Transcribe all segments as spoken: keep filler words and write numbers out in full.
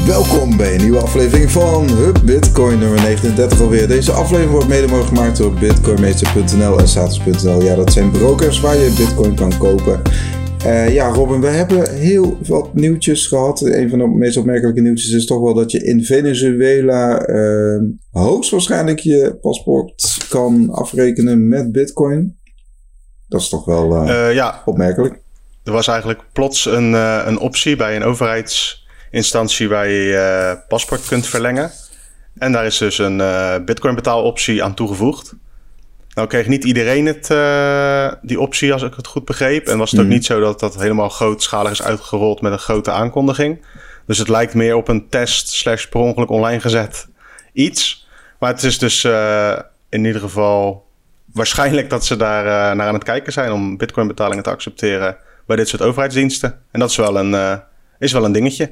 Welkom bij een nieuwe aflevering van Hub Bitcoin nummer negenendertig alweer. Deze aflevering wordt mede mogelijk gemaakt door bitcoinmeester punt n l en satos punt n l. Ja, dat zijn brokers waar je bitcoin kan kopen. Uh, ja, Robin, we hebben heel wat nieuwtjes gehad. Een van de meest opmerkelijke nieuwtjes is toch wel dat je in Venezuela uh, hoogstwaarschijnlijk je paspoort kan afrekenen met bitcoin. Dat is toch wel uh, uh, ja. opmerkelijk. Er was eigenlijk plots een, uh, een optie bij een overheidsinstantie waar je je uh, paspoort kunt verlengen. En daar is dus een uh, bitcoin betaaloptie aan toegevoegd. Nou kreeg niet iedereen het, uh, die optie, als ik het goed begreep. En was het mm. ook niet zo dat dat helemaal grootschalig is uitgerold met een grote aankondiging. Dus het lijkt meer op een test slash per ongeluk online gezet iets. Maar het is dus uh, in ieder geval waarschijnlijk dat ze daar uh, naar aan het kijken zijn om bitcoin betalingen te accepteren bij dit soort overheidsdiensten. En dat is wel een, uh, is wel een dingetje.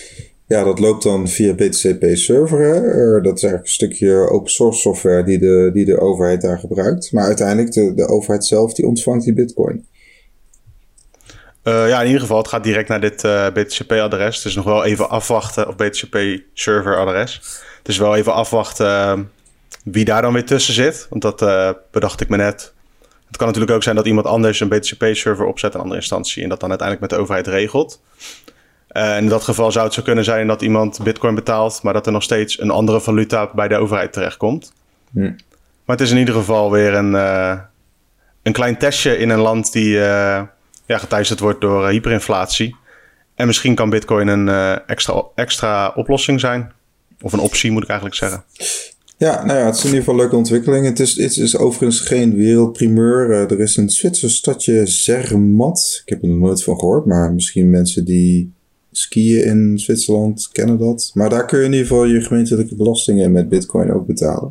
Ja, dat loopt dan via B T C P server. Hè? Dat is eigenlijk een stukje open source software die de, die de overheid daar gebruikt. Maar uiteindelijk, de, de overheid zelf, die ontvangt die bitcoin. Uh, ja, in ieder geval, het gaat direct naar dit uh, B T C P-adres. Het is nog wel even afwachten, of B T C P-server-adres. Het is wel even afwachten uh, wie daar dan weer tussen zit. Want dat uh, bedacht ik me net. Het kan natuurlijk ook zijn dat iemand anders een B T C P-server opzet, een andere instantie, en dat dan uiteindelijk met de overheid regelt. Uh, in dat geval zou het zo kunnen zijn dat iemand bitcoin betaalt, maar dat er nog steeds een andere valuta bij de overheid terechtkomt. Hm. Maar het is in ieder geval weer een, uh, een klein testje in een land die uh, ja, geteisterd wordt door uh, hyperinflatie. En misschien kan bitcoin een uh, extra, extra oplossing zijn. Of een optie, moet ik eigenlijk zeggen. Ja, nou ja, het is in ieder geval een leuke ontwikkeling. Het is, het is overigens geen wereldprimeur. Uh, er is een Zwitser stadje Zermatt. Ik heb er nog nooit van gehoord, maar misschien mensen die skiën in Zwitserland kennen dat. Maar daar kun je in ieder geval je gemeentelijke belastingen met bitcoin ook betalen.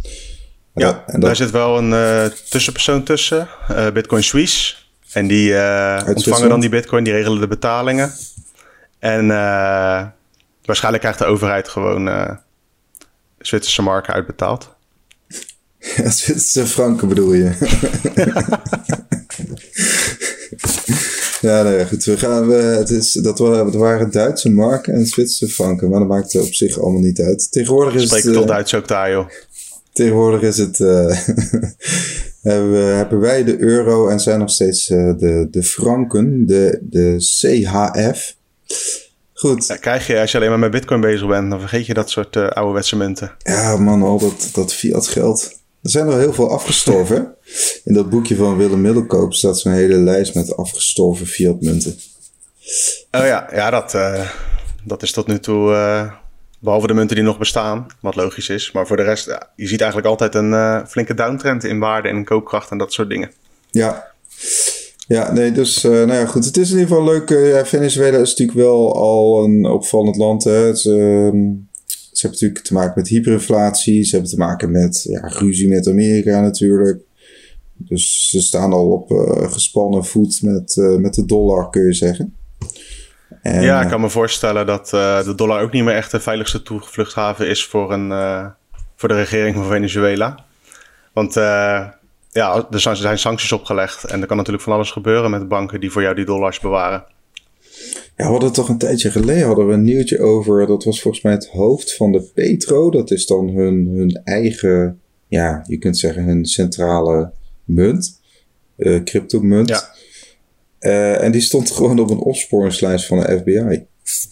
En ja, dat, en dat, daar zit wel een uh, tussenpersoon tussen. Uh, Bitcoin Suisse. En die uh, ontvangen dan die bitcoin, die regelen de betalingen. En uh, waarschijnlijk krijgt de overheid gewoon uh, Zwitserse marken uitbetaald. Ja, Zwitserse franken bedoel je. Ja, nee, goed. We gaan, we, het is, dat waren Duitse marken en Zwitserse franken, maar dat maakt op zich allemaal niet uit. Tegenwoordig is Spreek het... toch uh, Duits ook daar, joh. Tegenwoordig is het... Uh, hebben, we, hebben wij de euro en zijn nog steeds uh, de, de franken, de, de C H F. Goed. Ja, krijg je, als je alleen maar met bitcoin bezig bent, dan vergeet je dat soort uh, ouderwetse munten. Ja, man, al dat, dat fiat geld. Er zijn er heel veel afgestorven. In dat boekje van Willem Middelkoop staat zo'n hele lijst met afgestorven fiatmunten. Oh ja, ja dat, uh, dat is tot nu toe, uh, behalve de munten die nog bestaan, wat logisch is. Maar voor de rest, ja, je ziet eigenlijk altijd een uh, flinke downtrend in waarde en in koopkracht en dat soort dingen. Ja, ja nee, dus uh, nou ja, goed. Het is in ieder geval leuk. Uh, ja, Venezuela is natuurlijk wel al een opvallend land. Hè. Het, uh, Ze hebben natuurlijk te maken met hyperinflatie. Ze hebben te maken met ja, ruzie met Amerika natuurlijk. Dus ze staan al op uh, gespannen voet met, uh, met de dollar, kun je zeggen. En, ja, ik kan me voorstellen dat uh, de dollar ook niet meer echt de veiligste toevluchthaven is voor, een, uh, voor de regering van Venezuela. Want uh, ja, er zijn sancties opgelegd. En er kan natuurlijk van alles gebeuren met banken die voor jou die dollars bewaren. Ja, we hadden toch een tijdje geleden hadden we een nieuwtje over. Dat was volgens mij het hoofd van de Petro. Dat is dan hun, hun eigen, ja, je kunt zeggen hun centrale munt. Uh, cryptomunt. Ja. Uh, en die stond gewoon op een opsporingslijst van de F B I.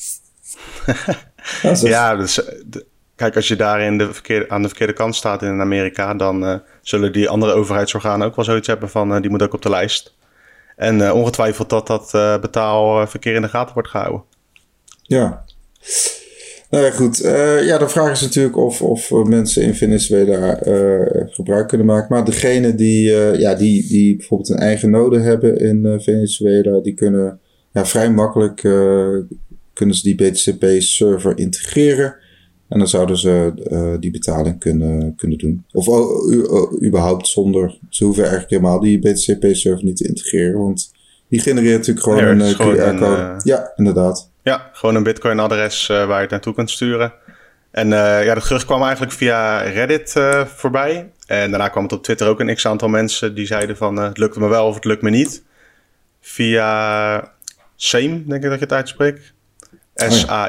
Ja, dus, ja, dus de, kijk, als je daar in de verkeerde, aan de verkeerde kant staat in Amerika, dan uh, zullen die andere overheidsorganen ook wel zoiets hebben van, uh, die moet ook op de lijst. En uh, ongetwijfeld dat dat uh, betaalverkeer in de gaten wordt gehouden. Ja. Nou ja, goed. Uh, ja, de vraag is natuurlijk of, of mensen in Venezuela uh, gebruik kunnen maken. Maar degene die, uh, ja, die, die bijvoorbeeld een eigen node hebben in uh, Venezuela, die kunnen ja, vrij makkelijk uh, kunnen ze die B T C P-server integreren. En dan zouden ze uh, die betaling kunnen, kunnen doen. Of uh, uh, überhaupt zonder. Ze hoeven eigenlijk helemaal die B T C P-server niet te integreren. Want die genereert natuurlijk gewoon ja, een uh, Q R-code. Uh, ja, inderdaad. Ja, gewoon een Bitcoin-adres uh, waar je het naartoe kunt sturen. En uh, ja, de gerucht kwam eigenlijk via Reddit uh, voorbij. En daarna kwam het op Twitter ook een x-aantal mensen die zeiden van uh, het lukt me wel of het lukt me niet. Via Same, denk ik dat je het uitspreekt. S A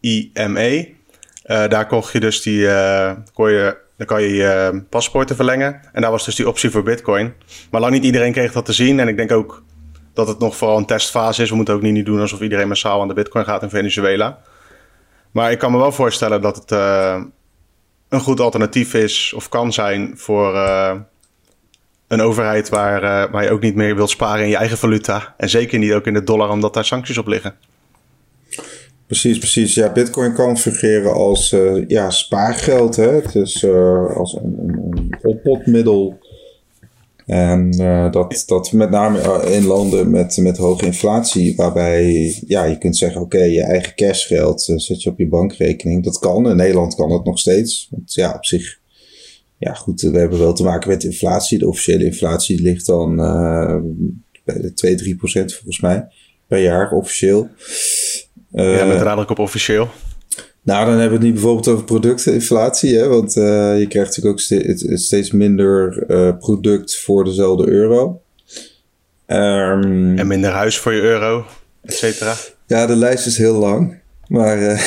I M E. Uh, daar kocht je dus die, uh, kon je, dan kan je je uh, paspoorten verlengen. En daar was dus die optie voor Bitcoin. Maar lang niet iedereen kreeg dat te zien. En ik denk ook dat het nog vooral een testfase is. We moeten ook niet, niet doen alsof iedereen massaal aan de Bitcoin gaat in Venezuela. Maar ik kan me wel voorstellen dat het uh, een goed alternatief is of kan zijn voor uh, een overheid waar, uh, waar je ook niet meer wilt sparen in je eigen valuta. En zeker niet ook in de dollar, omdat daar sancties op liggen. Precies, precies. Ja, Bitcoin kan fungeren als uh, ja, spaargeld. Hè? Het is uh, als een, een, een oppotmiddel. En uh, dat, dat met name in landen met, met hoge inflatie, waarbij ja, je kunt zeggen, oké, okay, je eigen cashgeld uh, zet je op je bankrekening. Dat kan. In Nederland kan dat nog steeds. Want ja, op zich, ja goed, we hebben wel te maken met inflatie. De officiële inflatie ligt dan uh, bij de twee, drie procent volgens mij per jaar officieel. Uh, ja, met nadruk op officieel. Nou, dan hebben we het niet bijvoorbeeld over productinflatie, hè? Want uh, je krijgt natuurlijk ook ste- steeds minder uh, product voor dezelfde euro. Um, en minder huis voor je euro, et cetera. Ja, de lijst is heel lang. Maar uh,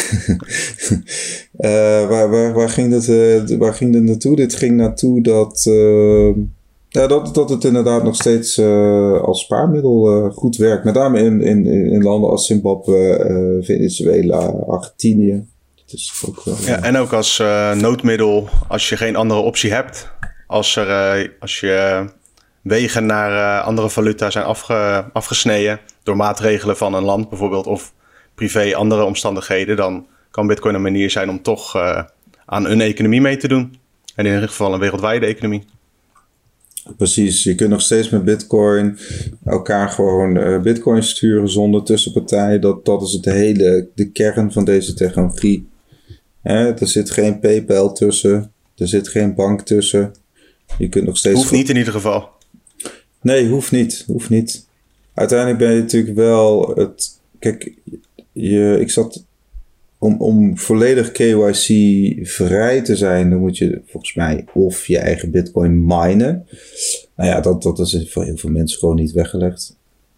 uh, waar, waar, waar, ging dat, uh, waar ging dit naartoe? Dit ging naartoe dat, uh, ja, dat, dat het inderdaad nog steeds uh, als spaarmiddel uh, goed werkt. Met name in, in, in landen als Zimbabwe, uh, Venezuela, Argentinië. Dus ook wel, ja, en ook als uh, noodmiddel als je geen andere optie hebt. Als, er, uh, als je wegen naar uh, andere valuta zijn afge, afgesneden door maatregelen van een land bijvoorbeeld of privé andere omstandigheden, dan kan Bitcoin een manier zijn om toch uh, aan een economie mee te doen. En in ieder geval een wereldwijde economie. Precies, je kunt nog steeds met Bitcoin elkaar gewoon uh, Bitcoin sturen zonder tussenpartijen. Dat, dat is het hele, de kern van deze technologie. Hè, er zit geen PayPal tussen, er zit geen bank tussen. Je kunt nog steeds... Hoeft niet in ieder geval. Nee, hoeft niet, hoeft niet. Uiteindelijk ben je natuurlijk wel het... Kijk, je, ik zat... Om, om volledig K Y C vrij te zijn, dan moet je volgens mij of je eigen Bitcoin minen. Nou ja, dat, dat is voor heel veel mensen gewoon niet weggelegd.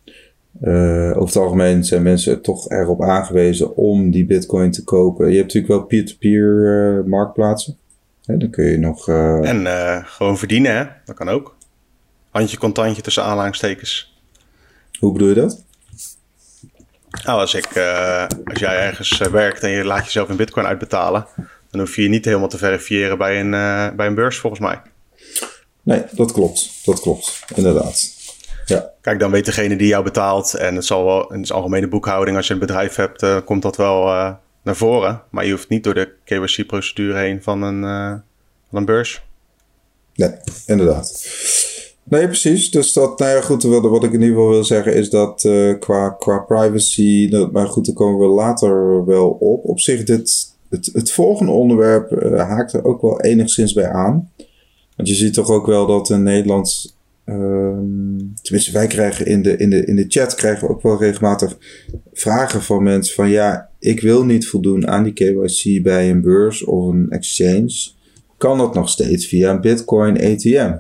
Uh, over het algemeen zijn mensen toch erop aangewezen om die Bitcoin te kopen. Je hebt natuurlijk wel peer-to-peer uh, marktplaatsen. Hè, dan kun je nog... Uh... En uh, gewoon verdienen, hè? Dat kan ook. Handje contantje tussen aanhalingstekens. Hoe bedoel je dat? Nou, als, ik, uh, als jij ergens uh, werkt en je laat jezelf in Bitcoin uitbetalen, dan hoef je je niet helemaal te verifiëren bij een, uh, bij een beurs, volgens mij. Nee, dat klopt. Dat klopt, inderdaad. Ja. Kijk, dan weet degene die jou betaalt, en het zal wel in de algemene boekhouding, als je een bedrijf hebt, uh, komt dat wel uh, naar voren. Maar je hoeft niet door de K Y C-procedure heen van een, uh, van een beurs. Nee, inderdaad. Nee, precies. Dus dat, nou ja, goed, wat, wat ik in ieder geval wil zeggen is dat uh, qua, qua privacy, dat, maar goed, daar komen we later wel op. Op zich, dit, het, het volgende onderwerp uh, haakt er ook wel enigszins bij aan. Want je ziet toch ook wel dat in Nederland, uh, tenminste wij krijgen in de, in, de, in de chat, krijgen we ook wel regelmatig vragen van mensen van ja, ik wil niet voldoen aan die K Y C bij een beurs of een exchange. Kan dat nog steeds via een Bitcoin A T M?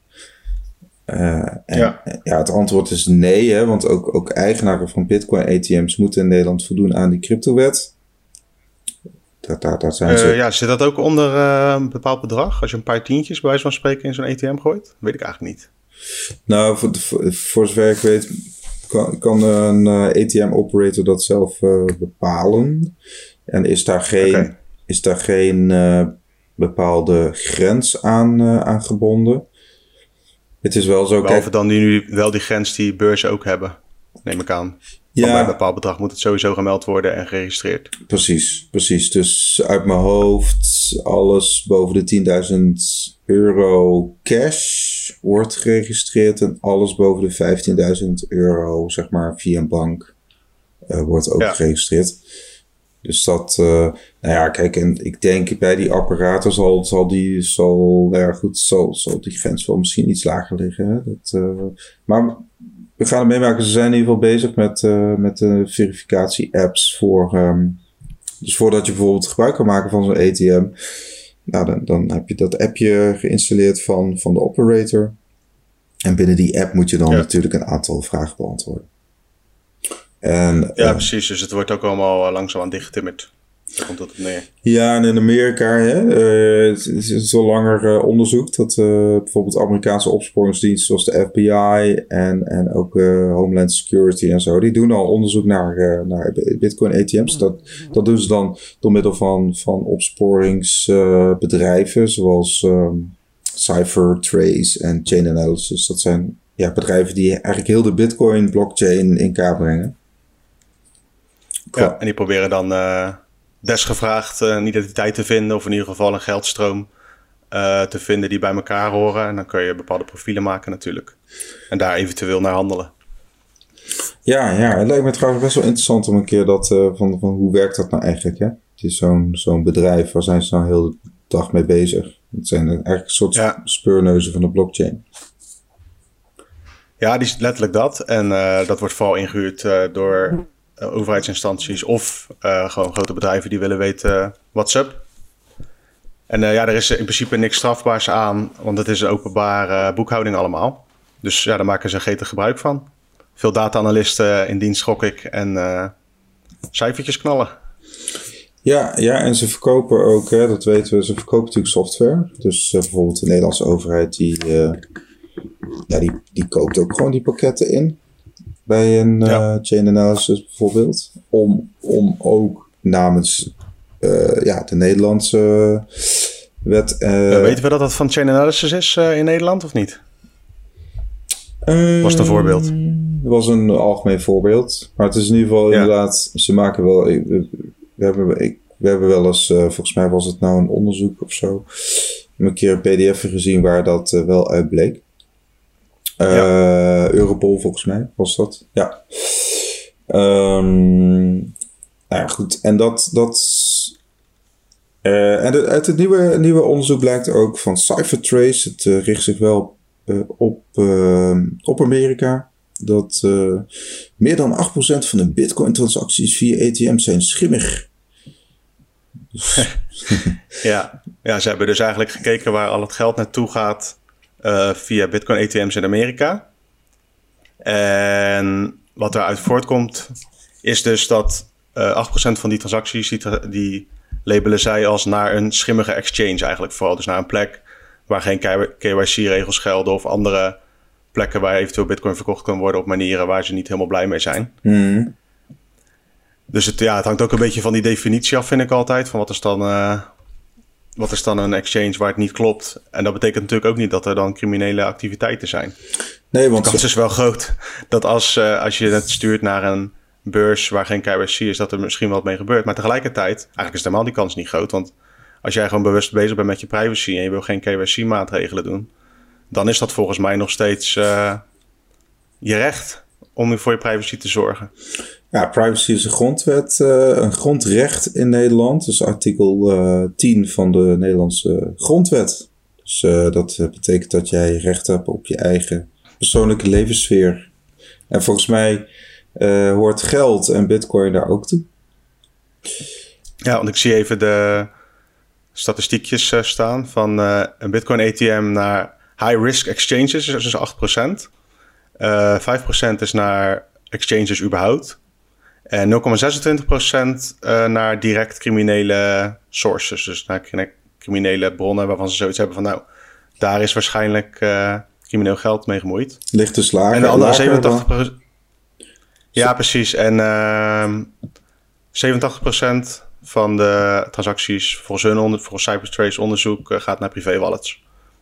Uh, en, ja. ja, het antwoord is nee, hè, want ook, ook eigenaren van Bitcoin A T M's moeten in Nederland voldoen aan die cryptowet. Dat, dat, dat zijn ze... uh, ja, zit dat ook onder uh, een bepaald bedrag? Als je een paar tientjes bij wijze van spreken in zo'n A T M gooit? Weet ik eigenlijk niet. Nou, voor, voor, voor zover ik weet kan, kan een uh, A T M-operator dat zelf uh, bepalen. En is daar geen, okay. is daar geen uh, bepaalde grens aan, uh, aan gebonden. Het is wel zo... Behalve kijk, dan die nu wel die grens die beurzen ook hebben, neem ik aan. Ja. Bij een bepaald bedrag moet het sowieso gemeld worden en geregistreerd. Precies, precies. Dus uit mijn hoofd, alles boven de tienduizend euro cash wordt geregistreerd. En alles boven de vijftienduizend euro, zeg maar, via een bank uh, wordt ook ja. geregistreerd. Dus dat, uh, nou ja, kijk, en ik denk bij die apparaten zal, zal die, zal, nou ja, goed, zal, zal die grens wel misschien iets lager liggen. Hè? Dat, uh, maar we gaan het meemaken. Ze zijn in ieder geval bezig met, uh, met de verificatie-apps voor, um, dus voordat je bijvoorbeeld gebruik kan maken van zo'n A T M, nou, dan, dan heb je dat appje geïnstalleerd van, van de operator. En binnen die app moet je dan ja. natuurlijk een aantal vragen beantwoorden. En, ja, uh, precies. Dus het wordt ook allemaal langzaam aan dichtgetimmerd. Daar komt dat op neer. Ja, en in Amerika hè, uh, is, is al langer uh, onderzoek dat uh, bijvoorbeeld Amerikaanse opsporingsdiensten zoals de F B I en, en ook uh, Homeland Security en zo, die doen al onderzoek naar, uh, naar Bitcoin A T M's. Dat, dat doen ze dan door middel van, van opsporingsbedrijven uh, zoals um, CipherTrace en Chain Analysis. Dat zijn ja, bedrijven die eigenlijk heel de Bitcoin blockchain in kaart brengen. Ja, en die proberen dan uh, desgevraagd uh, een identiteit te vinden of in ieder geval een geldstroom uh, te vinden die bij elkaar horen. En dan kun je bepaalde profielen maken natuurlijk. En daar eventueel naar handelen. Ja, ja, het lijkt me trouwens best wel interessant om een keer dat uh, van, van hoe werkt dat nou eigenlijk, hè? Het is zo'n, zo'n bedrijf, waar zijn ze nou heel de dag mee bezig? Het zijn eigenlijk een soort ja. speurneuzen van de blockchain. Ja, die is letterlijk dat. En uh, dat wordt vooral ingehuurd uh, door uh, overheidsinstanties of uh, gewoon grote bedrijven die willen weten uh, what's up. En uh, ja, er is in principe niks strafbaars aan, want het is een openbare uh, boekhouding allemaal. Dus ja, daar maken ze gretig gebruik van. Veel data-analysten in dienst, gok ik, en uh, cijfertjes knallen. Ja, ja, en ze verkopen ook, hè, dat weten we, ze verkopen natuurlijk software. Dus uh, bijvoorbeeld de Nederlandse overheid, die, uh, ja, die, die koopt ook gewoon die pakketten in. Bij een uh, ja. chain analysis bijvoorbeeld. Om, om ook namens uh, ja, de Nederlandse wet... Uh, uh, weten we dat dat van chain analysis is uh, in Nederland of niet? Uh, was het een voorbeeld? Het was een algemeen voorbeeld. Maar het is in ieder geval ja. inderdaad... Ze maken wel... We, we, hebben, ik, we hebben wel eens... Uh, volgens mij was het nou een onderzoek of zo. Een keer een pdf gezien waar dat uh, wel uit bleek. Uh, ja. Europol volgens mij was dat. Ja. Um, nou ja, goed. En dat... dat uh, en de, uit het nieuwe, nieuwe onderzoek blijkt ook van CipherTrace. Het uh, richt zich wel Uh, op, uh, op Amerika, dat uh, meer dan acht procent van de Bitcoin-transacties via A T M's zijn schimmig. Dus ja. ja, ze hebben dus eigenlijk gekeken waar al het geld naartoe gaat uh, via Bitcoin-A T M's in Amerika. En wat eruit voortkomt is dus dat uh, acht procent van die transacties, die, die labelen zij als naar een schimmige exchange eigenlijk vooral. Dus naar een plek waar geen K Y C-regels gelden of andere plekken waar eventueel bitcoin verkocht kan worden op manieren waar ze niet helemaal blij mee zijn. Mm. Dus het, ja, het hangt ook een beetje van die definitie af, vind ik altijd. Van wat is dan, uh, wat is dan een exchange waar het niet klopt? En dat betekent natuurlijk ook niet dat er dan criminele activiteiten zijn. Nee, want de kans is wel groot dat als, uh, als je het stuurt naar een beurs waar geen K Y C is, dat er misschien wat mee gebeurt. Maar tegelijkertijd, eigenlijk is helemaal die kans niet groot, want als jij gewoon bewust bezig bent met je privacy en je wil geen K Y C-maatregelen doen, dan is dat volgens mij nog steeds uh, je recht om voor je privacy te zorgen. Ja, privacy is een grondwet, uh, een grondrecht in Nederland. Dus artikel uh, tien van de Nederlandse grondwet. Dus uh, dat betekent dat jij recht hebt op je eigen persoonlijke levenssfeer. En volgens mij uh, hoort geld en bitcoin daar ook toe. Ja, want ik zie even de statistiekjes uh, staan van uh, een Bitcoin A T M naar high-risk exchanges, dus acht procent. Uh, vijf procent is naar exchanges überhaupt. En nul komma zesentwintig procent uh, naar direct criminele sources. Dus naar criminele bronnen waarvan ze zoiets hebben van, nou, daar is waarschijnlijk uh, crimineel geld mee gemoeid. Ligt dus lager. En de andere zevenentachtig procent. Ja, precies. En uh, zevenentachtig procent van de transacties volgens hun onder, volgens CipherTrace onderzoek uh, gaat naar privé wallets.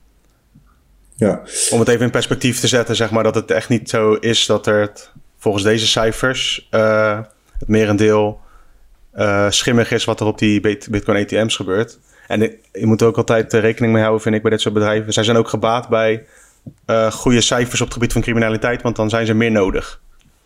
Ja. Om het even in perspectief te zetten, zeg maar, dat het echt niet zo is dat er het, volgens deze cijfers uh, het merendeel uh, schimmig is wat er op die Bitcoin A T M's gebeurt. En je moet er ook altijd rekening mee houden, vind ik, bij dit soort bedrijven. Zij zijn ook gebaat bij uh, goede cijfers op het gebied van criminaliteit, want dan zijn ze meer nodig.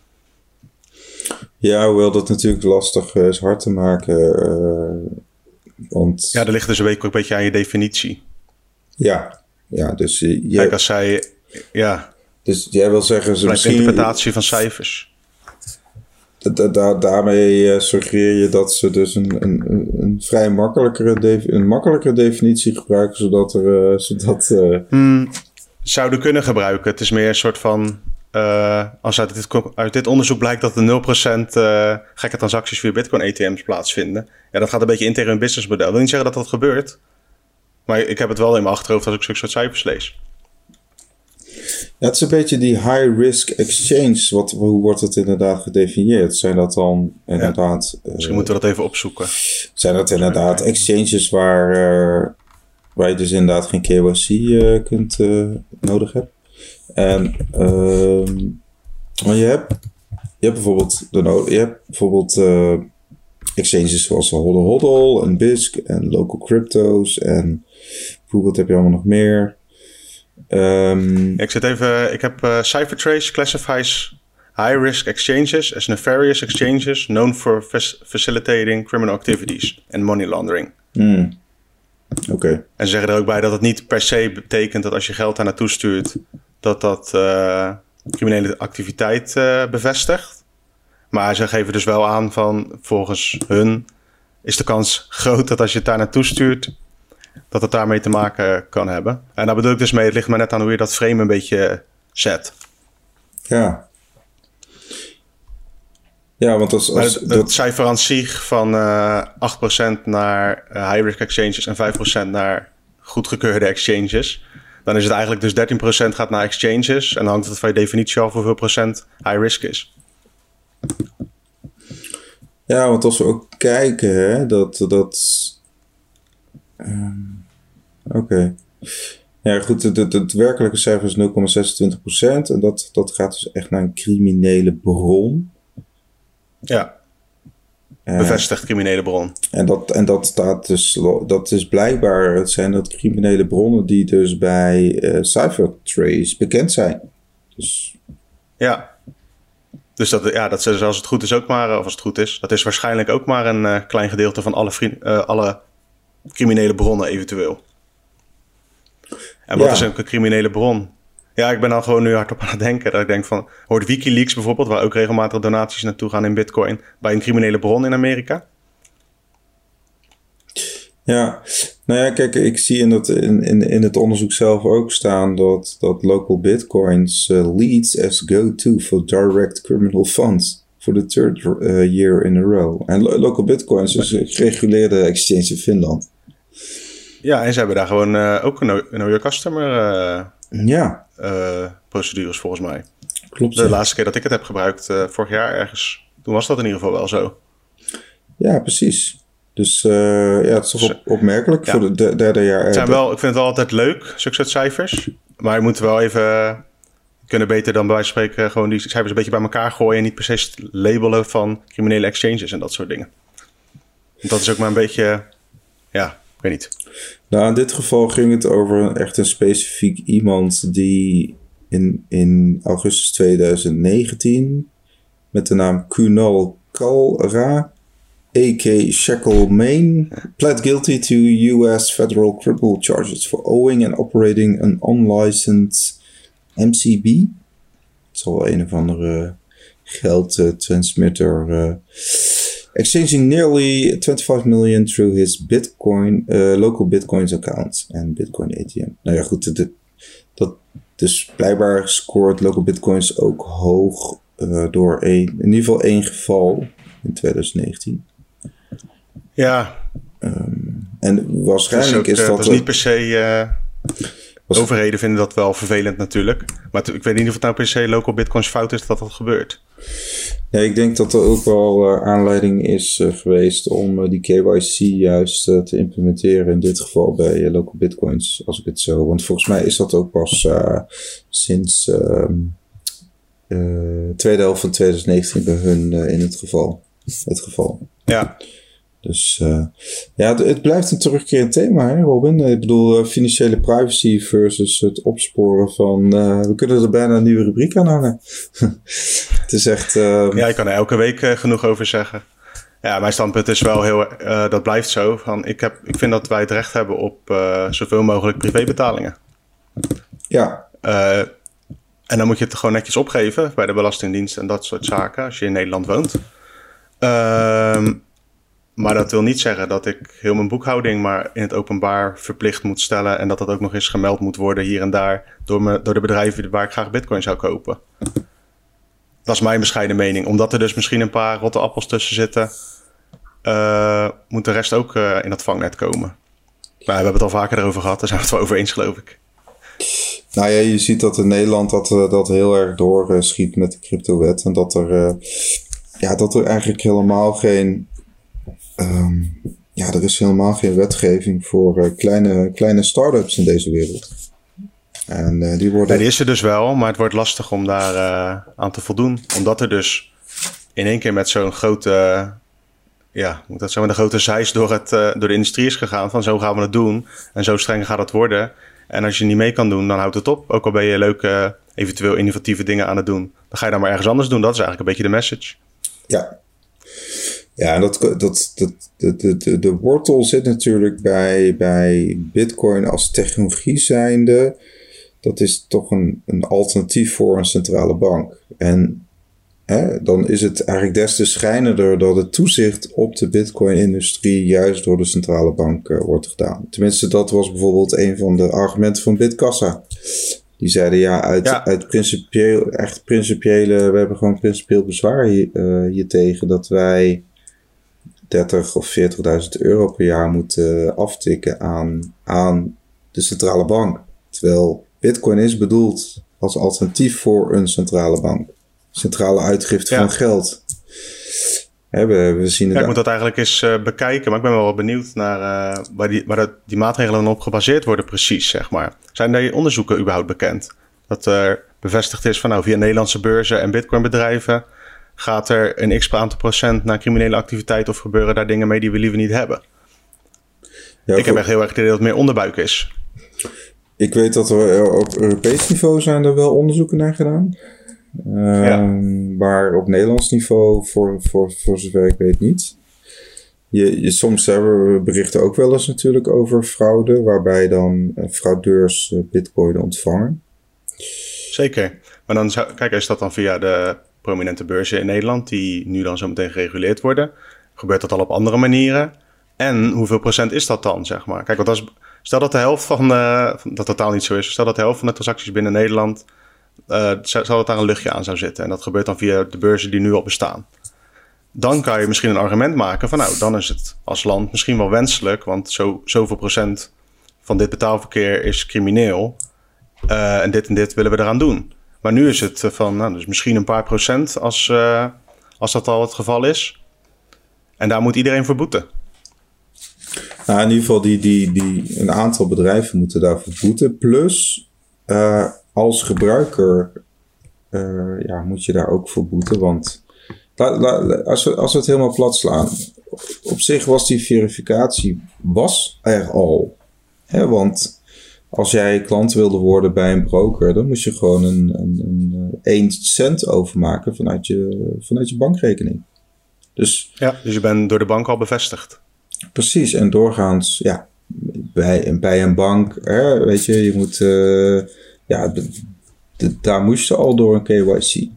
Ja, hoewel dat natuurlijk lastig uh, is hard te maken. Uh, want... Ja, dat ligt dus een beetje, ook een beetje aan je definitie. Ja, ja dus... Uh, jij... Kijk, als zij... Ja, dus jij wil zeggen... Ze misschien... interpretatie van cijfers. Da- da- daarmee uh, suggereer je dat ze dus een, een, een vrij makkelijkere, de- een makkelijkere definitie gebruiken, zodat er... Uh, zodat, uh... hmm, zouden kunnen gebruiken. Het is meer een soort van Uh, als uit dit, uit dit onderzoek blijkt dat er nul procent uh, gekke transacties via Bitcoin A T M's plaatsvinden. Ja, dat gaat een beetje in tegen hun businessmodel. Ik wil niet zeggen dat dat gebeurt. Maar ik heb het wel in mijn achterhoofd als ik zulke soort cijfers lees. Ja, het is een beetje die high-risk exchange. Wat, hoe wordt het inderdaad gedefinieerd? Zijn dat dan inderdaad... Ja, misschien uh, moeten we dat even opzoeken. Zijn dat inderdaad exchanges waar, uh, waar je dus inderdaad geen K Y C uh, kunt uh, nodig hebben? En uh, maar je hebt, je hebt bijvoorbeeld, de no- je hebt bijvoorbeeld uh, exchanges zoals Hodl Hodl en Bisq en Local Cryptos en bijvoorbeeld heb je allemaal nog meer. Um, ja, ik zit even, ik heb uh, CipherTrace classifies high-risk exchanges as nefarious exchanges known for fac- facilitating criminal activities and money laundering. Mm. Oké. Okay. En ze zeggen er ook bij dat het niet per se betekent dat als je geld daar naartoe stuurt, dat dat uh, criminele activiteit uh, bevestigt. Maar ze geven dus wel aan van, volgens hun is de kans groot dat als je het daar naartoe stuurt, dat het daarmee te maken kan hebben. En daar bedoel ik dus mee, het ligt maar net aan hoe je dat frame een beetje zet. Ja. Ja, want als... als het, het cijfer aan zich van uh, acht procent naar uh, high-risk exchanges en vijf procent naar goedgekeurde exchanges, dan is het eigenlijk dus dertien procent gaat naar exchanges en dan hangt het van je definitie af hoeveel procent high-risk is. Ja, want als we ook kijken, hè, dat... dat um, Oké. Okay. Ja, goed, het, het, het werkelijke cijfer is nul komma zesentwintig procent en dat, dat gaat dus echt naar een criminele bron. Ja. Bevestigd criminele bron. En dat, en dat staat dus, dat is blijkbaar, het zijn dat criminele bronnen die dus bij uh, CipherTrace bekend zijn. Dus. Ja. Dus dat, ja, dat is als het goed is ook maar, of als het goed is, dat is waarschijnlijk ook maar een uh, klein gedeelte van alle, vriend, uh, alle criminele bronnen eventueel. En wat ja. is ook een criminele bron? Ja, ik ben dan gewoon nu hardop aan het denken. Dat ik denk van, hoort WikiLeaks bijvoorbeeld, waar ook regelmatig donaties naartoe gaan in Bitcoin, bij een criminele bron in Amerika? Ja, nou ja, kijk, ik zie in, dat, in, in, in het onderzoek zelf ook staan dat, dat local bitcoins uh, leads as go-to for direct criminal funds for the third uh, year in a row. En lo- local bitcoins is een gereguleerde exchange in Finland. Ja, en ze hebben daar gewoon uh, ook een know your customer uh, ja. uh, procedures volgens mij. Klopt. De ja. laatste keer dat ik het heb gebruikt, uh, vorig jaar ergens, toen was dat in ieder geval wel zo. Ja, precies. Dus uh, ja, het is toch op, opmerkelijk ja. voor de de derde jaar. Het zijn wel, ik vind het wel altijd leuk, zulke soort cijfers. Maar je moet wel even kunnen beter dan bij wijze van spreken gewoon die cijfers een beetje bij elkaar gooien en niet per se labelen van criminele exchanges en dat soort dingen. Want dat is ook maar een beetje, ja, ik weet niet. Nou, in dit geval ging het over echt een specifiek iemand die in, in augustus twintig negentien met de naam Kunal Kalra, a k Shackle Main, pled guilty to U S federal criminal charges for owning and operating an unlicensed M C B. Het zal een of andere geldtransmitter uh, exchanging nearly twenty-five million through his Bitcoin, uh, local Bitcoins account en Bitcoin A T M. Nou ja, goed, de, dat, dus blijkbaar scoort local Bitcoins ook hoog uh, door een, in ieder geval één geval in twintig negentien. Ja. Um, en waarschijnlijk is, ook, is dat... dat is niet per se... Uh, was... Overheden vinden dat wel vervelend natuurlijk. Maar t- ik weet niet of het nou per se local bitcoins fout is dat dat gebeurt. Ja, ik denk dat er ook wel uh, aanleiding is uh, geweest om uh, die K Y C juist uh, te implementeren. In dit geval bij uh, local bitcoins, als ik het zo... Want volgens mij is dat ook pas uh, sinds uh, uh, tweede helft van twintig negentien bij hun uh, in het geval. Het geval. Ja. Dus uh, ja, het, het blijft een terugkerend thema, hè, Robin? Ik bedoel, uh, financiële privacy versus het opsporen van... Uh, we kunnen er bijna een nieuwe rubriek aan hangen. Het is echt... Uh... Ja, ik kan er elke week uh, genoeg over zeggen. Ja, mijn standpunt is wel heel... Uh, dat blijft zo. Van, ik, heb, ik vind dat wij het recht hebben op uh, zoveel mogelijk privébetalingen. Ja. Uh, en dan moet je het gewoon netjes opgeven bij de Belastingdienst en dat soort zaken, als je in Nederland woont. Uh, Maar dat wil niet zeggen dat ik heel mijn boekhouding maar in het openbaar verplicht moet stellen. En dat dat ook nog eens gemeld moet worden hier en daar door, me, door de bedrijven waar ik graag bitcoin zou kopen. Dat is mijn bescheiden mening. Omdat er dus misschien een paar rotte appels tussen zitten, uh, moet de rest ook uh, in dat vangnet komen. Maar we hebben het al vaker erover gehad, daar zijn we het wel over eens, geloof ik. Nou ja, je ziet dat in Nederland dat, uh, dat heel erg doorschiet met de cryptowet. En dat er, uh, ja, dat er eigenlijk helemaal geen... Um, ja, er is helemaal geen wetgeving voor uh, kleine, kleine start-ups in deze wereld. En uh, die worden... Ja, die is er dus wel, maar het wordt lastig om daar uh, aan te voldoen. Omdat er dus in één keer met zo'n grote... Uh, ja, moet dat zo met een grote zeis door, het, uh, door de industrie is gegaan. Van zo gaan we het doen en zo streng gaat het worden. En als je niet mee kan doen, dan houdt het op. Ook al ben je leuke, uh, eventueel innovatieve dingen aan het doen. Dan ga je dan maar ergens anders doen. Dat is eigenlijk een beetje de message. Ja. Ja, en dat, dat, dat, de, de, de, de wortel zit natuurlijk bij, bij Bitcoin als technologie zijnde. Dat is toch een, een alternatief voor een centrale bank. En hè, dan is het eigenlijk des te schijnender dat het toezicht op de Bitcoin-industrie juist door de centrale bank uh, wordt gedaan. Tenminste, dat was bijvoorbeeld een van de argumenten van Bitkassa. Die zeiden ja, uit, ja. uit principieel, echt principiële, we hebben gewoon principieel bezwaar hier, uh, hiertegen dat wij dertig of veertigduizend euro per jaar moeten aftikken aan, aan de centrale bank. Terwijl Bitcoin is bedoeld als alternatief voor een centrale bank. Centrale uitgifte ja. van geld. He, we, we zien ja, ik moet dat eigenlijk eens uh, bekijken, maar ik ben wel benieuwd naar uh, waar, die, waar dat, die maatregelen dan op gebaseerd worden precies, zeg maar. Zijn er onderzoeken überhaupt bekend? Dat er bevestigd is van nou, via Nederlandse beurzen en bitcoinbedrijven gaat er een x aantal procent naar criminele activiteit of gebeuren daar dingen mee die we liever niet hebben? Ja, ik voor... heb echt heel erg idee dat het meer onderbuik is. Ik weet dat er op Europees niveau zijn er wel onderzoeken naar gedaan. Uh, ja. Maar op Nederlands niveau, voor, voor, voor zover ik weet niet. Je, je, soms hebben we berichten ook wel eens natuurlijk over fraude, waarbij dan uh, fraudeurs uh, bitcoin ontvangen. Zeker. Maar dan zou, kijk, is dat dan via de prominente beurzen in Nederland, die nu dan zo meteen gereguleerd worden? Gebeurt dat al op andere manieren? En hoeveel procent is dat dan, zeg maar? Kijk, want als, stel dat de helft van, uh, dat totaal niet zo is, stel dat de helft van de transacties binnen Nederland, uh, zou dat daar een luchtje aan zou zitten. En dat gebeurt dan via de beurzen die nu al bestaan. Dan kan je misschien een argument maken van nou, dan is het als land misschien wel wenselijk, want zo, zoveel procent van dit betaalverkeer is crimineel. Uh, en dit en dit willen we eraan doen. Maar nu is het van, nou, dus misschien een paar procent als, uh, als dat al het geval is. En daar moet iedereen voor boeten. Nou, in ieder geval, die, die, die, een aantal bedrijven moeten daarvoor boeten. Plus, uh, als gebruiker uh, ja, moet je daar ook voor boeten. Want la, la, als, we, als we het helemaal plat slaan. Op zich was die verificatie was er al. Hè, want als jij klant wilde worden bij een broker, dan moest je gewoon een, een, een één cent overmaken vanuit je, vanuit je bankrekening. Dus, ja, dus je bent door de bank al bevestigd. Precies, en doorgaans, ja, bij, bij een bank, hè, weet je, je moet, uh, ja, de, de, daar moest je al door een K Y C.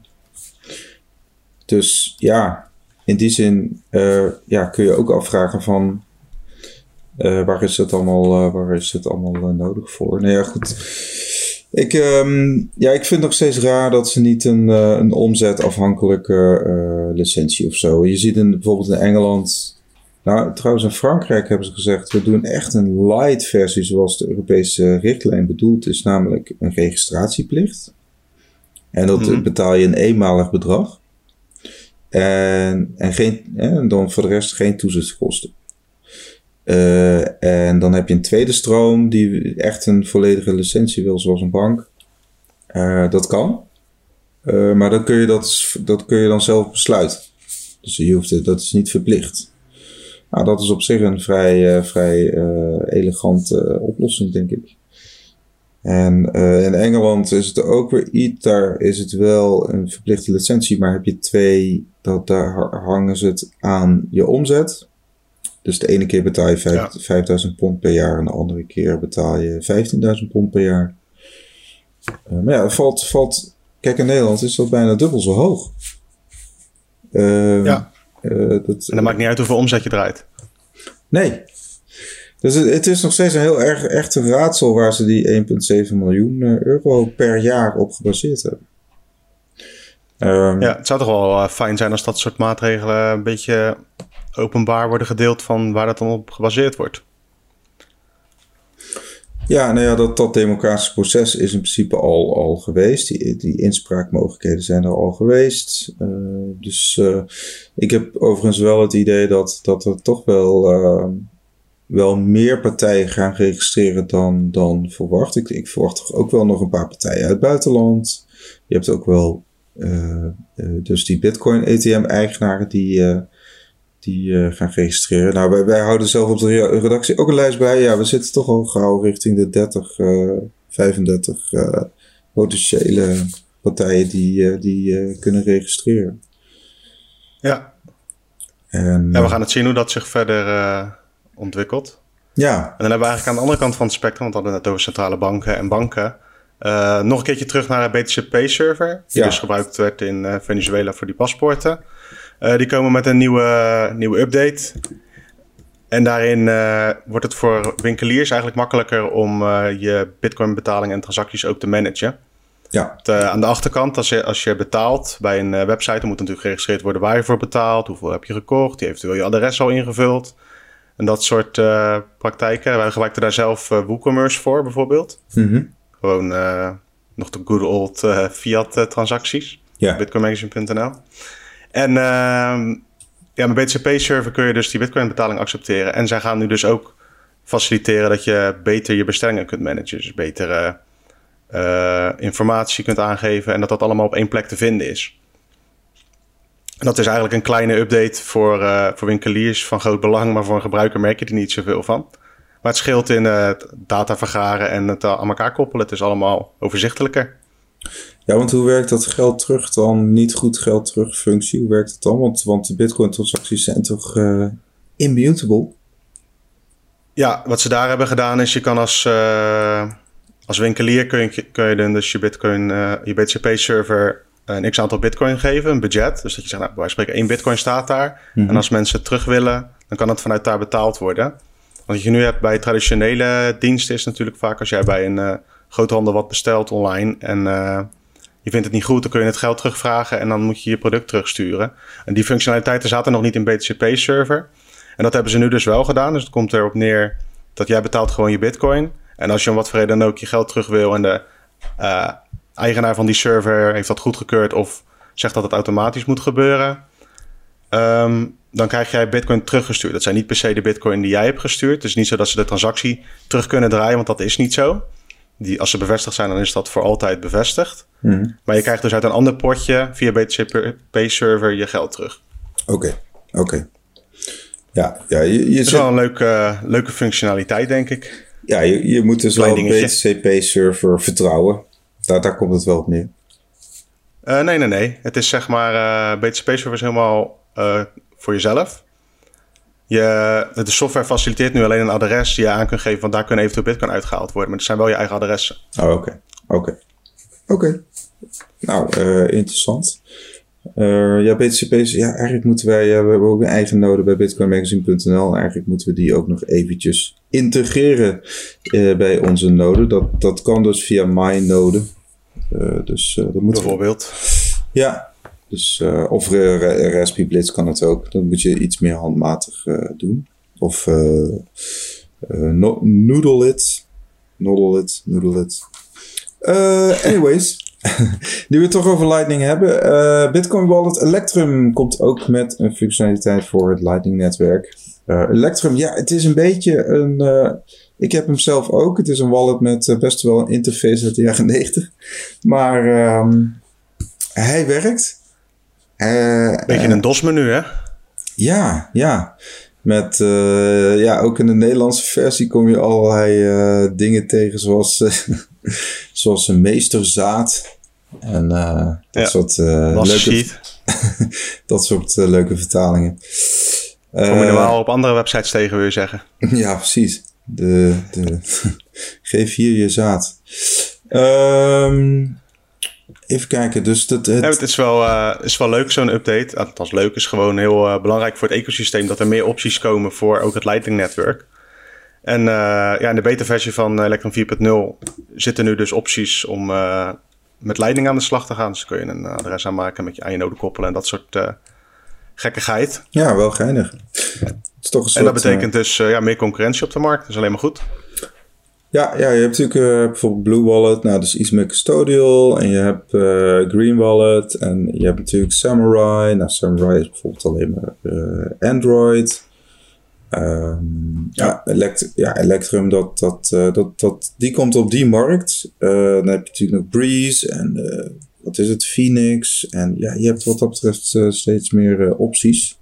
Dus ja, in die zin uh, ja, kun je ook afvragen van, Uh, waar is het allemaal, uh, waar is het allemaal uh, nodig voor? Nou ja, goed. Ik, um, ja, ik vind het nog steeds raar dat ze niet een, uh, een omzetafhankelijke uh, licentie of zo. Je ziet in, bijvoorbeeld in Engeland, nou trouwens in Frankrijk hebben ze gezegd, we doen echt een light versie zoals de Europese richtlijn bedoeld is, namelijk een registratieplicht. En dat mm-hmm. betaal je een eenmalig bedrag. En, en, geen, en dan voor de rest geen toezichtskosten. Uh, en dan heb je een tweede stroom die echt een volledige licentie wil, zoals een bank. Uh, dat kan. Uh, maar dan kun je dat, dat kun je dan zelf besluiten. Dus je hoeft het, dat is niet verplicht. Nou, dat is op zich een vrij, uh, vrij uh, elegante uh, oplossing, denk ik. En uh, in Engeland is het ook weer iets, daar is het wel een verplichte licentie, maar heb je twee, dat, daar hangen ze het aan je omzet. Dus de ene keer betaal je vijf, ja. vijfduizend pond per jaar en de andere keer betaal je vijftienduizend pond per jaar. Uh, maar ja, valt, valt, kijk, in Nederland is dat bijna dubbel zo hoog. Uh, ja, uh, dat, en dat maakt niet uit hoeveel omzet je draait. Nee. Dus het, het is nog steeds een heel erg echt een raadsel waar ze die één komma zeven miljoen euro per jaar op gebaseerd hebben. Um, ja, het zou toch wel uh, fijn zijn als dat soort maatregelen een beetje openbaar worden gedeeld van waar dat dan op gebaseerd wordt. Ja, nou ja, dat, dat democratische proces is in principe al, al geweest. Die, die inspraakmogelijkheden zijn er al geweest. Uh, dus uh, ik heb overigens wel het idee dat, dat er toch wel, uh, wel meer partijen gaan registreren dan, dan verwacht. Ik, ik verwacht toch ook wel nog een paar partijen uit het buitenland. Je hebt ook wel uh, uh, dus die Bitcoin-E T M-eigenaren die... Uh, die uh, gaan registreren. Nou, wij, wij houden zelf op de redactie ook een lijst bij. Ja, we zitten toch al gauw richting de dertig, uh, vijfendertig uh, potentiële partijen die, uh, die uh, kunnen registreren. Ja. En, ja, we gaan het zien hoe dat zich verder uh, ontwikkelt. Ja. En dan hebben we eigenlijk aan de andere kant van het spectrum, want we hadden het net over centrale banken en banken. Uh, nog een keertje terug naar de B T C Pay-server, die ja. dus gebruikt werd in uh, Venezuela voor die paspoorten. Uh, die komen met een nieuwe, nieuwe update. En daarin uh, wordt het voor winkeliers eigenlijk makkelijker om uh, je Bitcoin betalingen en transacties ook te managen. Ja. Het, uh, aan de achterkant, als je, als je betaalt bij een uh, website, dan moet natuurlijk geregistreerd worden waar je voor betaalt, hoeveel heb je gekocht, eventueel je adres al ingevuld. En dat soort uh, praktijken. Wij gebruikten daar zelf uh, WooCommerce voor bijvoorbeeld. Mm-hmm. Gewoon uh, nog de good old uh, fiat uh, transacties. Ja. bitcoin magazine punt n l. En uh, ja, met B T C Pay-server kun je dus die Bitcoin-betaling accepteren. En zij gaan nu dus ook faciliteren dat je beter je bestellingen kunt managen. Dus betere uh, informatie kunt aangeven en dat dat allemaal op één plek te vinden is. En dat is eigenlijk een kleine update voor, uh, voor winkeliers van groot belang, maar voor een gebruiker merk je er niet zoveel van. Maar het scheelt in uh, het data vergaren en het aan elkaar koppelen. Het is allemaal overzichtelijker. Ja, want hoe werkt dat geld terug dan? Niet goed geld terug functie, hoe werkt het dan? Want, want de Bitcoin-transacties zijn toch uh, immutable? Ja, wat ze daar hebben gedaan is je kan als, uh, als winkelier kun je, kun je dan dus je Bitcoin, uh, je B T C Pay-server een x-aantal Bitcoin geven, een budget. Dus dat je zegt, nou, wij spreken één Bitcoin staat daar. Mm-hmm. En als mensen het terug willen, dan kan het vanuit daar betaald worden. Want wat je nu hebt bij traditionele diensten is natuurlijk vaak als jij bij een uh, groothandel wat bestelt online en uh, je vindt het niet goed, dan kun je het geld terugvragen en dan moet je je product terugsturen. En die functionaliteiten zaten nog niet in B T C Pay-server. En dat hebben ze nu dus wel gedaan. Dus het komt erop neer dat jij betaalt gewoon je Bitcoin. En als je om wat voor reden dan ook je geld terug wil en de uh, eigenaar van die server heeft dat goedgekeurd of zegt dat het automatisch moet gebeuren, um, dan krijg jij Bitcoin teruggestuurd. Dat zijn niet per se de Bitcoin die jij hebt gestuurd. Het is niet zo dat ze de transactie terug kunnen draaien, want dat is niet zo. Die, als ze bevestigd zijn, dan is dat voor altijd bevestigd. Mm. Maar je krijgt dus uit een ander potje via B T C Pay-server je geld terug. Oké, okay, oké. Okay. Ja, ja, je, je dat is zit... wel een leuke, leuke functionaliteit, denk ik. Ja, je, je moet dus wel B T C Pay-server vertrouwen. Daar, daar komt het wel op neer. Uh, nee, nee, nee. Het is zeg maar... Uh, B T C Pay-server is helemaal uh, voor jezelf. Je, de software faciliteert nu alleen een adres die je aan kunt geven, want daar kunnen eventueel Bitcoin uitgehaald worden. Maar het zijn wel je eigen adressen. Oh, oké. Okay. Oké. Okay. Oké. Okay. Nou, uh, interessant. Uh, ja, B T C P, ja, eigenlijk moeten wij, uh, we hebben ook een eigen node bij bitcoin magazine punt n l. Eigenlijk moeten we die ook nog eventjes integreren uh, bij onze node. Dat, dat kan dus via MyNode. Uh, dus, uh, dat moeten Bijvoorbeeld. We, ja. Dus, uh, of uh, Raspberry Blitz kan het ook. Dan moet je iets meer handmatig uh, doen. Of uh, uh, no, Noodle it. Noodle it. Noodle it. Uh, anyways. Nu we het toch over Lightning hebben. Uh, Bitcoin Wallet Electrum komt ook met een functionaliteit voor het Lightning netwerk. Uh, Electrum, ja, het is een beetje een... Uh, ik heb hem zelf ook. Het is een wallet met uh, best wel een interface uit de jaren negentig. Maar um, hij werkt. Uh, beetje uh, een DOS-menu, hè? Ja, ja. Met, uh, ja, ook in de Nederlandse versie kom je allerlei uh, dingen tegen, zoals, uh, zoals een meesterzaad. En uh, dat ja, soort uh, leuke, dat soort uh, leuke vertalingen. Uh, kom je normaal op andere websites tegen, wil je zeggen? Ja, precies. De, de, geef hier je zaad. Um, even kijken. Dus dat, het... Ja, het is wel, uh, is wel leuk, zo'n update. Althans, leuk is gewoon heel uh, belangrijk voor het ecosysteem... dat er meer opties komen voor ook het Lightning-netwerk. En uh, ja, in de beta-versie van Electrum vier punt nul zitten nu dus opties om uh, met Lightning aan de slag te gaan. Dus dan kun je een adres aanmaken, met je eigen-node koppelen en dat soort uh, gekkigheid. Ja, wel geinig. Het is toch een soort, en dat betekent uh, dus uh, ja, meer concurrentie op de markt. Dat is alleen maar goed. Ja, ja, je hebt natuurlijk uh, bijvoorbeeld Blue Wallet, nou, dat is iets meer custodial. En je hebt uh, Green Wallet en je hebt natuurlijk Samurai. Nou, Samurai is bijvoorbeeld alleen maar uh, Android. Um, ja, ja, Elect- ja, Electrum, dat, dat, uh, dat, dat, die komt op die markt. Uh, dan heb je natuurlijk nog Breeze en uh, wat is het, Phoenix. En ja, je hebt wat dat betreft uh, steeds meer uh, opties.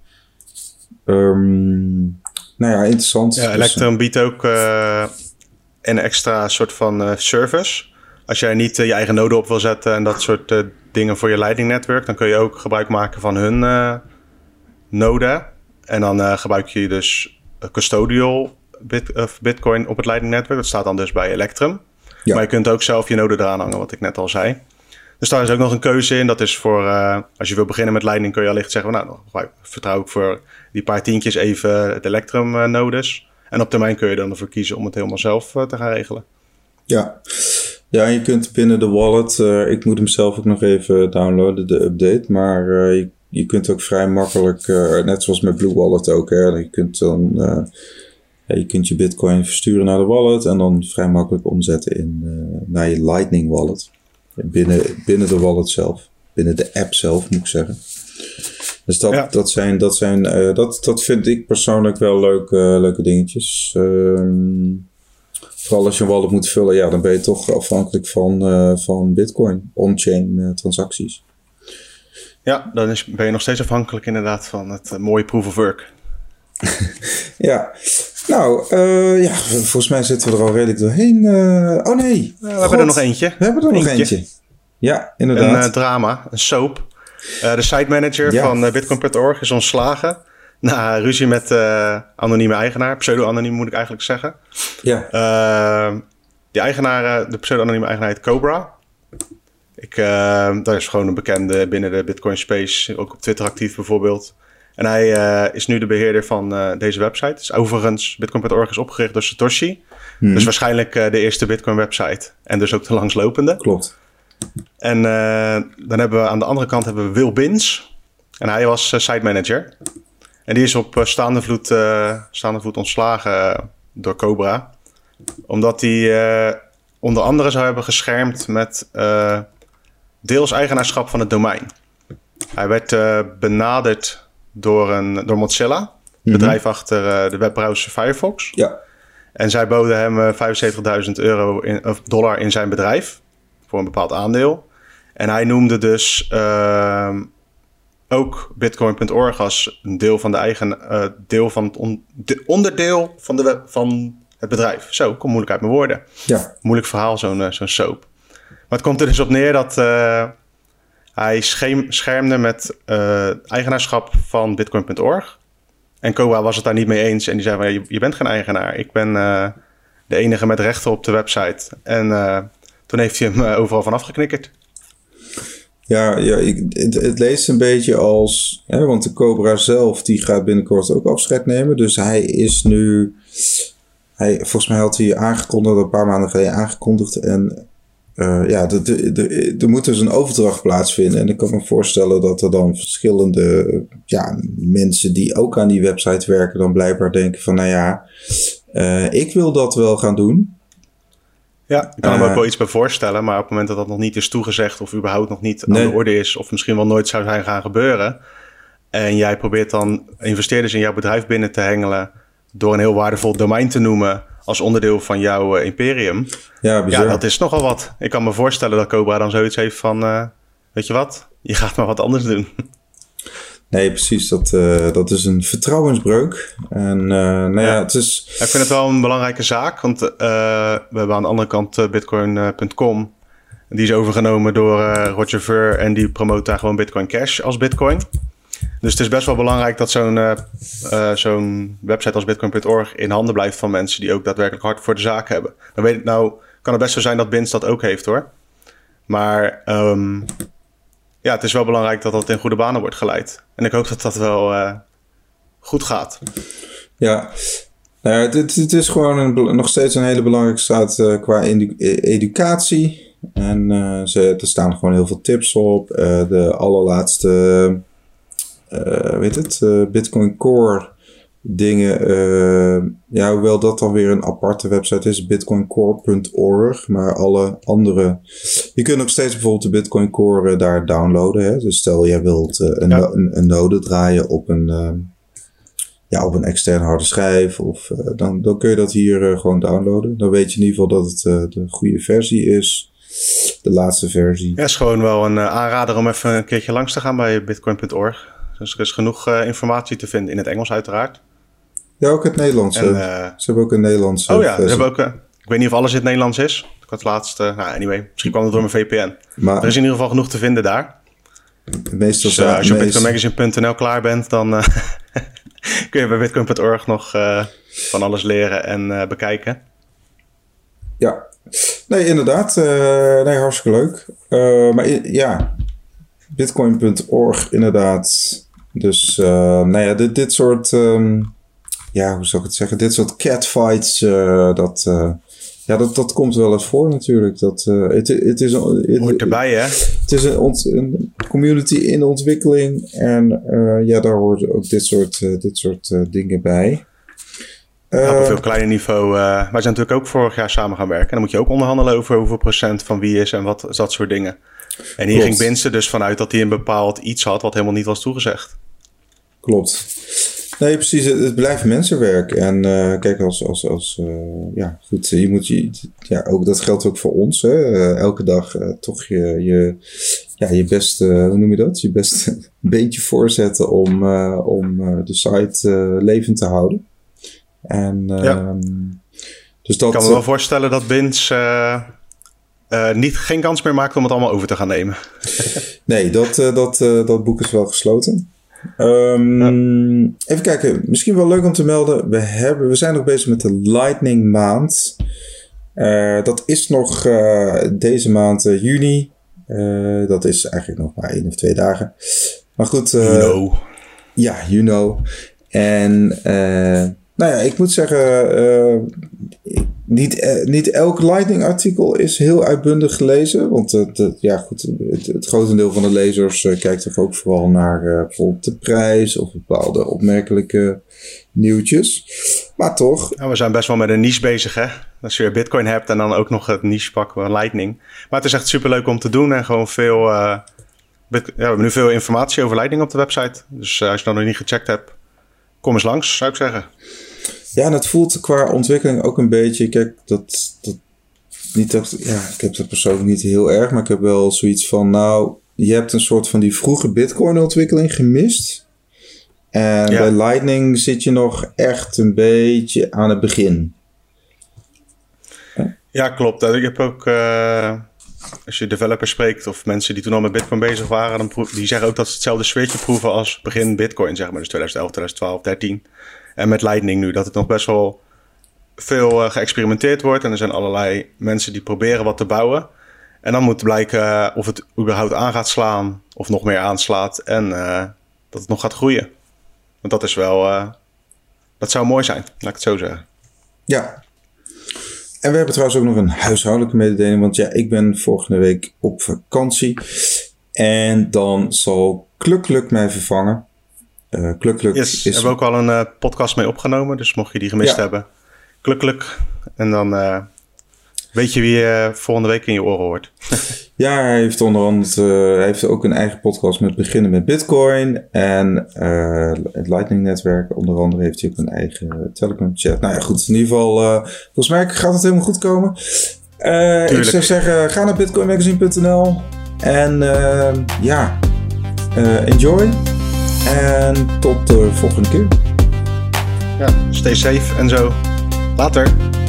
Um, nou ja, interessant. Ja, Electrum dus, uh, biedt ook... Uh... een extra soort van uh, service. Als jij niet uh, je eigen node op wil zetten... en dat soort uh, dingen voor je Lightning-netwerk... dan kun je ook gebruik maken van hun uh, node. En dan uh, gebruik je dus custodial bit, uh, Bitcoin op het Lightning-netwerk. Dat staat dan dus bij Electrum. Ja. Maar je kunt ook zelf je node eraan hangen, wat ik net al zei. Dus daar is ook nog een keuze in. Dat is voor... Uh, als je wil beginnen met Lightning... kun je allicht zeggen... nou, nou vertrouw ik voor die paar tientjes even het Electrum-nodes... En op termijn kun je dan ervoor kiezen om het helemaal zelf uh, te gaan regelen. Ja. Ja, je kunt binnen de wallet... Uh, ik moet hem zelf ook nog even downloaden, de update. Maar uh, je, je kunt ook vrij makkelijk... Uh, net zoals met Blue Wallet ook. Hè, je kunt dan... Uh, ja, je kunt je bitcoin versturen naar de wallet... en dan vrij makkelijk omzetten in, uh, naar je Lightning wallet. Binnen, binnen de wallet zelf. Binnen de app zelf, moet ik zeggen. Dus dat, ja. dat zijn, dat, zijn uh, dat, dat vind ik persoonlijk wel leuke, uh, leuke dingetjes. Um, vooral als je een wallet moet vullen, ja, dan ben je toch afhankelijk van, uh, van Bitcoin, on-chain uh, transacties. Ja, dan is, ben je nog steeds afhankelijk inderdaad van het uh, mooie proof of work. Ja, nou, uh, ja, volgens mij zitten we er al redelijk doorheen. Uh, oh nee, uh, we God. hebben er nog eentje. We hebben er nog eentje. eentje. Ja, inderdaad. Een uh, drama, een soap. Uh, de site manager ja. van uh, bitcoin punt org is ontslagen. Na ruzie met uh, anonieme eigenaar. Pseudo-anoniem moet ik eigenlijk zeggen. Ja. Uh, die eigenaar, de pseudo-anonieme eigenaar heet Cobra. Ik, uh, dat is gewoon een bekende binnen de Bitcoin space. Ook op Twitter actief bijvoorbeeld. En hij uh, is nu de beheerder van uh, deze website. Dus overigens, bitcoin punt org is opgericht door Satoshi. Hmm. Dus waarschijnlijk uh, de eerste Bitcoin website. En dus ook de langslopende. Klopt. En uh, dan hebben we aan de andere kant hebben we Will Bins. En hij was uh, site manager. En die is op uh, staande, voet, uh, staande voet ontslagen uh, door Cobra. Omdat hij uh, onder andere zou hebben geschermd met uh, deels eigenaarschap van het domein. Hij werd uh, benaderd door, een, door Mozilla. Mm-hmm. Bedrijf achter uh, de webbrowser Firefox. Ja. En zij boden hem uh, vijfenzeventigduizend euro in, of dollar in zijn bedrijf. Voor een bepaald aandeel. En hij noemde dus uh, ook bitcoin punt org als een deel van de eigen uh, deel van het on, de onderdeel van, de web, van het bedrijf. Zo, kom moeilijk uit mijn woorden. Ja. Moeilijk verhaal, zo'n, uh, zo'n soap. Maar het komt er dus op neer dat uh, hij scheem, schermde met uh, eigenaarschap van bitcoin punt org. En Cobra was het daar niet mee eens. En die zei van, je, je bent geen eigenaar. Ik ben uh, de enige met rechten op de website. En uh, toen heeft hij hem uh, overal van afgeknikkerd. Ja, ja ik, het, het leest een beetje als... Hè, want de Cobra zelf, die gaat binnenkort ook afscheid nemen. Dus hij is nu... Hij, volgens mij had hij aangekondigd, een paar maanden geleden aangekondigd. En uh, ja, er moet dus een overdracht plaatsvinden. En ik kan me voorstellen dat er dan verschillende ja, mensen die ook aan die website werken... dan blijkbaar denken van, nou ja, uh, ik wil dat wel gaan doen... Ja, ik kan me uh, ook wel iets bij voorstellen, maar op het moment dat dat nog niet is toegezegd of überhaupt nog niet nee. aan de orde is of misschien wel nooit zou zijn gaan gebeuren en jij probeert dan investeerders in jouw bedrijf binnen te hengelen door een heel waardevol domein te noemen als onderdeel van jouw uh, imperium. Ja, bizar. Ja, dat is nogal wat. Ik kan me voorstellen dat Cobra dan zoiets heeft van, uh, weet je wat, je gaat maar wat anders doen. Nee, precies. Dat, uh, dat is een vertrouwensbreuk. En uh, nou ja, ja, het is... Ik vind het wel een belangrijke zaak. Want uh, we hebben aan de andere kant uh, bitcoin punt com. Die is overgenomen door uh, Roger Ver. En die promoot daar gewoon Bitcoin Cash als bitcoin. Dus het is best wel belangrijk dat zo'n, uh, uh, zo'n website als bitcoin punt org in handen blijft van mensen die ook daadwerkelijk hard voor de zaak hebben. Dan weet ik nou, kan het best zo zijn dat Bins dat ook heeft hoor. Maar um, ja, het is wel belangrijk dat dat in goede banen wordt geleid. En ik hoop dat dat wel uh, goed gaat. Ja, nou ja, het, het is gewoon een, nog steeds een hele belangrijke staat uh, qua edu- educatie. En uh, ze, er staan gewoon heel veel tips op. Uh, de allerlaatste, uh, weet het, uh, Bitcoin Core dingen. Uh, ja, hoewel dat dan weer een aparte website is, bitcoin core punt org. Maar alle andere, je kunt nog steeds bijvoorbeeld de Bitcoin Core uh, daar downloaden. Hè? Dus stel jij wilt uh, een, ja. no- een, een node draaien op een, uh, ja, op een externe harde schijf. Of, uh, dan, dan kun je dat hier uh, gewoon downloaden. Dan weet je in ieder geval dat het uh, de goede versie is. De laatste versie. Ja, is gewoon wel een uh, aanrader om even een keertje langs te gaan bij bitcoin punt org. Dus er is genoeg uh, informatie te vinden in het Engels uiteraard. Ja, ook het Nederlands. En, uh, ze hebben ook een Nederlands. Oh ja, ze hebben ook, uh, ik weet niet of alles in het Nederlands is. Ik had het laatst, uh, nou anyway, misschien kwam het door mijn V P N. Maar er is in ieder geval genoeg te vinden daar. Meestal dus uh, als je op bitcoin magazine punt n l klaar bent, dan uh, kun je bij bitcoin punt org nog uh, van alles leren en uh, bekijken. Ja, nee, inderdaad. Uh, nee, hartstikke leuk. Uh, maar i- ja, bitcoin punt org inderdaad. Dus, uh, nou ja, dit, dit soort, um, ja, hoe zou ik het zeggen? Dit soort catfights, uh, dat, uh, ja, dat, dat komt wel eens voor natuurlijk. Dat, uh, het, het is, het, hoort erbij, hè? Het is een, ont, een community in ontwikkeling. En uh, ja, daar horen ook dit soort, uh, dit soort uh, dingen bij. Uh, op een veel kleiner niveau. Uh, wij zijn natuurlijk ook vorig jaar samen gaan werken. En dan moet je ook onderhandelen over hoeveel procent van wie is en wat, dat soort dingen. En hier Klopt. ging Binse dus vanuit dat hij een bepaald iets had wat helemaal niet was toegezegd. Klopt. Nee, precies. Het, het blijft mensenwerk. En uh, kijk, als, als, als uh, ja, goed, je moet je, ja, ook dat geldt ook voor ons. Hè. Uh, elke dag uh, toch je, je, ja, je beste, uh, hoe noem je dat? Je beste beentje voorzetten om, uh, om uh, de site uh, levend te houden. En, uh, ja. dus dat, ik kan me wel voorstellen dat Bins uh, uh, niet, geen kans meer maakt om het allemaal over te gaan nemen. Nee, dat, uh, dat, uh, dat boek is wel gesloten. Um, ja. Even kijken, misschien wel leuk om te melden. We, hebben, we zijn nog bezig met de Lightning maand. Uh, dat is nog uh, deze maand uh, juni. Uh, dat is eigenlijk nog maar één of twee dagen. Maar goed. Uh, you know. Ja, you know. En uh, nou ja, ik moet zeggen, uh, niet, uh, niet elk Lightning artikel is heel uitbundig gelezen. Want uh, de, ja, goed, het, het grotendeel van de lezers uh, kijkt toch ook vooral naar uh, bijvoorbeeld de prijs of bepaalde opmerkelijke nieuwtjes. Maar toch. Ja, we zijn best wel met een niche bezig, hè? Als je Bitcoin hebt en dan ook nog het niche pakken van Lightning. Maar het is echt superleuk om te doen en gewoon veel. Uh, bit- ja, we hebben nu veel informatie over Lightning op de website. Dus uh, als je dat nog niet gecheckt hebt, kom eens langs, zou ik zeggen. Ja, en het voelt qua ontwikkeling ook een beetje. Kijk, dat. dat niet dat, ja, ik heb dat persoonlijk niet heel erg, maar ik heb wel zoiets van. Nou, je hebt een soort van die vroege Bitcoin-ontwikkeling gemist. En ja. bij Lightning zit je nog echt een beetje aan het begin. Ja, ja klopt. Ik heb ook. Uh, als je developers spreekt of mensen die toen al met Bitcoin bezig waren, dan proef, die zeggen ook dat ze hetzelfde sfeertje proeven als begin Bitcoin, zeg maar. Dus twintig elf, twintig twaalf, dertien. En met Lightning nu, dat het nog best wel veel uh, geëxperimenteerd wordt. En er zijn allerlei mensen die proberen wat te bouwen. En dan moet blijken uh, of het überhaupt aan gaat slaan of nog meer aanslaat. En uh, dat het nog gaat groeien. Want dat is wel, uh, dat zou mooi zijn, laat ik het zo zeggen. Ja. En we hebben trouwens ook nog een huishoudelijke mededeling. Want ja, ik ben volgende week op vakantie. En dan zal Klukluk mij vervangen. Uh, Klukluk yes, is... hebben we ook al een uh, podcast mee opgenomen. Dus mocht je die gemist ja. hebben, Klukluk. En dan uh, weet je wie je uh, volgende week in je oren hoort. Ja, hij heeft onder andere uh, hij heeft ook een eigen podcast met beginnen met Bitcoin. En uh, het Lightning netwerk. Onder andere heeft hij ook een eigen Telegram chat. Nou ja, goed. In ieder geval, uh, volgens mij gaat het helemaal goed komen. Uh, ik zou zeggen, ga naar bitcoin magazine punt n l. En uh, ja, uh, enjoy. En tot de volgende keer. Ja, stay safe en zo. Later.